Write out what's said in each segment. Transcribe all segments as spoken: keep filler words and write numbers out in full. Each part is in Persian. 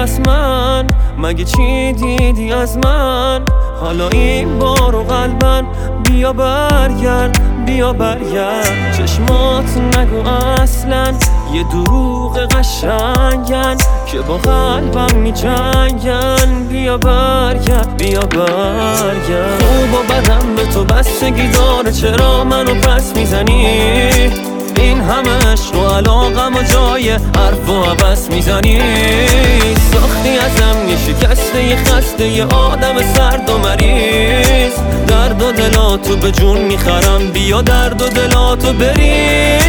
از من؟ مگه چی دیدی از من؟ حالا این بارو قلبن بیا برگرد بیا برگرد. چشمات نگو اصلا یه دروغ قشنگن که با قلبم می جنگن. بیا برگرد بیا برگرد. خوب و بدم به تو بستگی داره، چرا منو پس میزنی؟ این همه عشق و علاقم و جای حرف و عبس میزنی. ساختی ازم یه شکسته یه خسته یه آدم سرد و مریض. درد و دلاتو به جون میخرم، بیا درد و دلاتو بریز.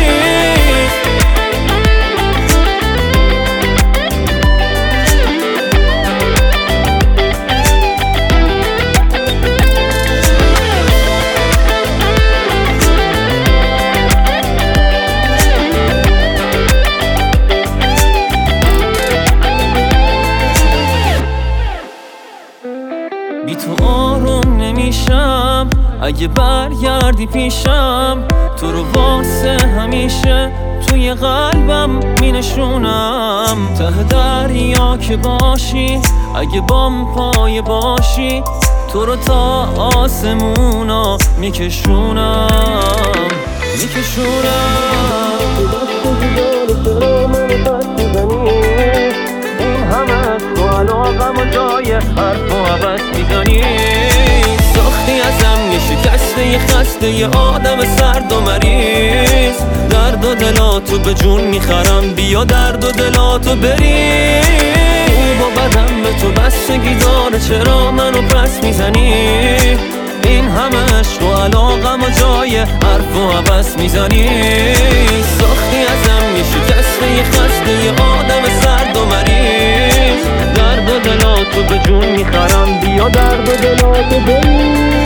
بی تو آروم نمیشم، اگه برگردی پیشم تو رو واسه همیشه توی قلبم می نشونم. ته دریا که باشی، اگه بام پای باشی تو رو تا آسمونا میکشونم میکشونم. این همه تو علاقم و جای حرف و عبس میزنی. ساختی ازم یه شکسته یه خسته یه آدم سرد و مریض. درد و دلاتو به جون میخرم، بیا درد و دلاتو بریز. خوب و بدم به تو بستگی داره، چرا منو پس میزنی؟ این همه عشق و علاقم و جای حرف و عبس میزنی. ساختی ازم یه شکسته یه خسته یه آدم سرد و مریض. درد و دلاتو به جون میخرم، بیا درد و دلاتو بریز.